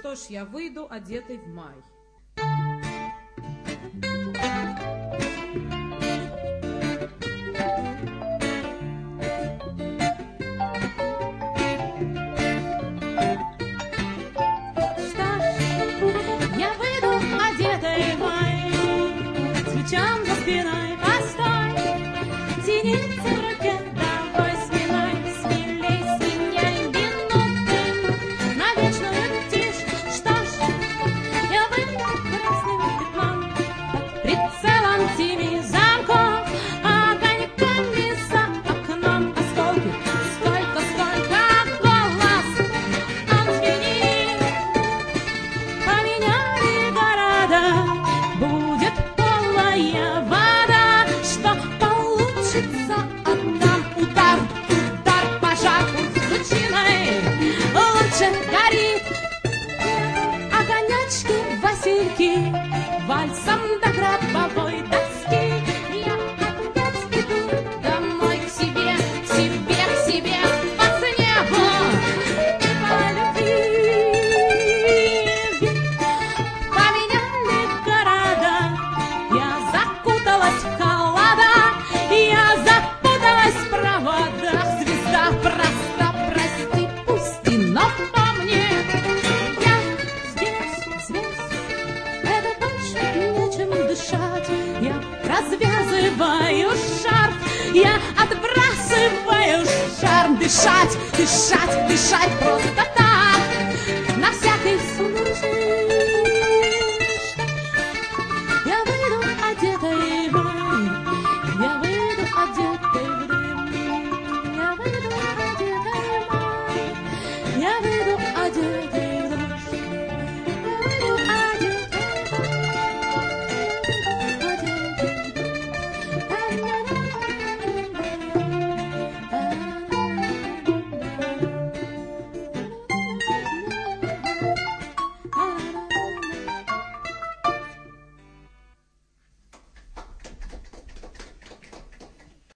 что ж, я выйду одетой в май. Свечам за спиной постой, синица в руке, давай смелей, смелей сменяй минуты на вечную тишь. Что ж, я выйду красным пятном, под прицелом семи замков, огоньками за окном осколки. Сколько, сколько голос он звенит, поменяли города, будет вода, что получится, отдам удар, удар по жару лучиной. Лучше горит огонячки, васильки, вальсом до гробовой доски. Я опять иду домой к себе, к себе, к себе, по снегу и по любви. Поменяли города, я закуталась в холода, я запуталась в проводах. Звезда, просто прости, пусти, но помни, я здесь, это больше нечем дышать. Я развязываю шарф, я отбрасываю шарм. Дышать, дышать, дышать, просто